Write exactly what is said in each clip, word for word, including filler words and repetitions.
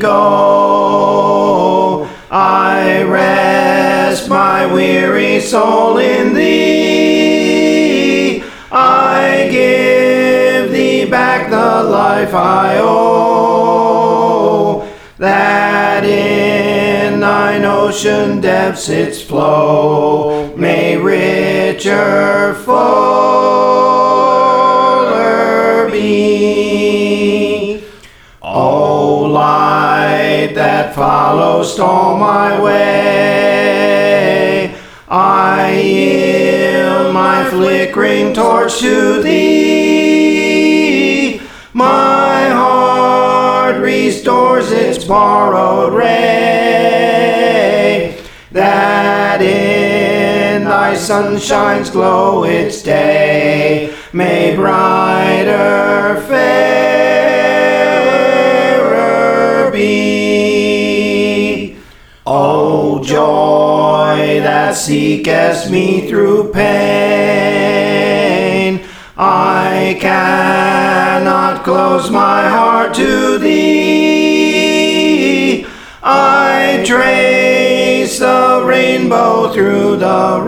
go. I rest my weary soul in thee. I give thee back the life I owe, that in thine ocean depths its flow may richer, fuller be. O light that followest all my way, I yield my flickering torch to thee. My heart restores its borrowed ray, that in thy sunshine's glow its day may brighter, fairer be. O joy that seekest me through pain, I cannot close my heart to thee. I trace the rainbow through the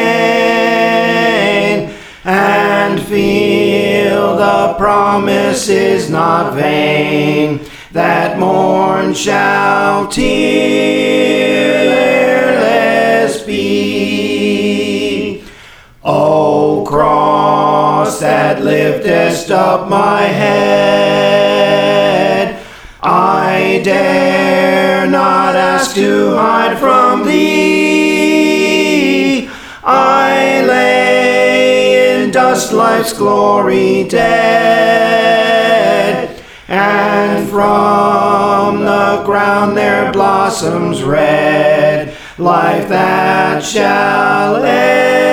rain, and feel the promise is not vain, that morn shall tearless be. O cross that liftest up my head, I dare not ask to hide from thee. I lay in dust life's glory dead, and from the ground there blossoms red life that shall end.